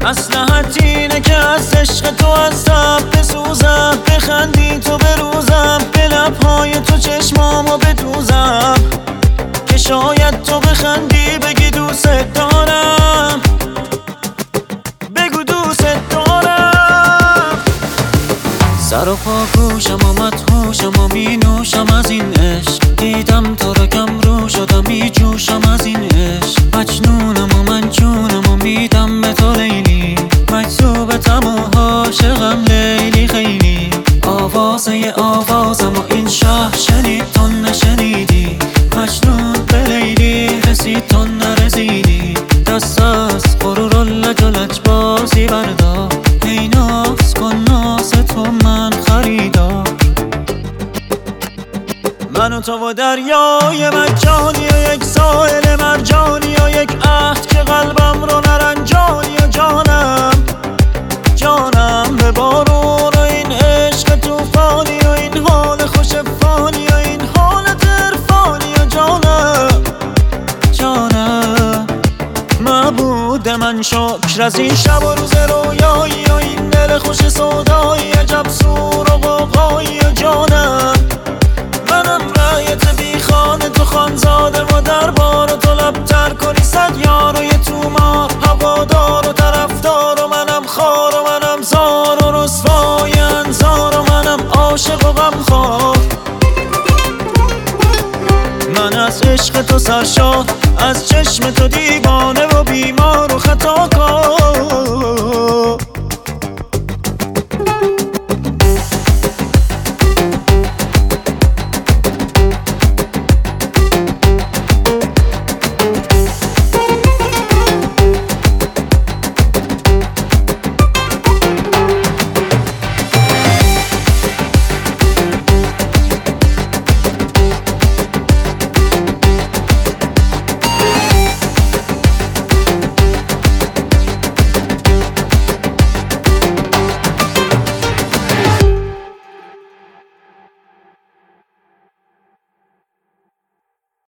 مصلحت اینه که از عشق تو از تب بسوزم، بخندی تو بروزم، به لبهای تو چشمامو بدوزم، که شاید تو بخندی بگی دوست دارم، بگو دوست دارم. سر و پا گوشم و مدهوشم و می نوشم از این عشق، دیدم تو رو کم رو شدم می جوشم از این عشق، مجنونم و منجونم و میدم به تو لیلی، مجذوبتم و عاشقم لیلی خیلی. آوازم و این شهر شنید تو نشنیدی، مجنون به لیلی رسید تو نرسیدی، دست از غرور و لج و لجبازی بردار، ای ناز کن ناز تو من خریدار. من و تو و دریای مجانی و یک ساحل مرجانی و یک عهد که قلبم رو نرنجانی و جانم به بارون و این عشق توفانی و این حال خوش فانی و این حالت عرفانی و جانم معبود من شکر از این شب و روز رویایی و این دل خوش سودایی، عجب سور و غوغایی و جانم. منم رایت بی خانه تو خانزاده و دربار و تو لبتر کنی صد یار و یه تومار، هوادار و طرفدار و منم خار و منم زار و رسوای انظار و منم عاشق و غمخوار. من از عشق تو سرشار، از چشم تو دیوانه و بیمار و خطا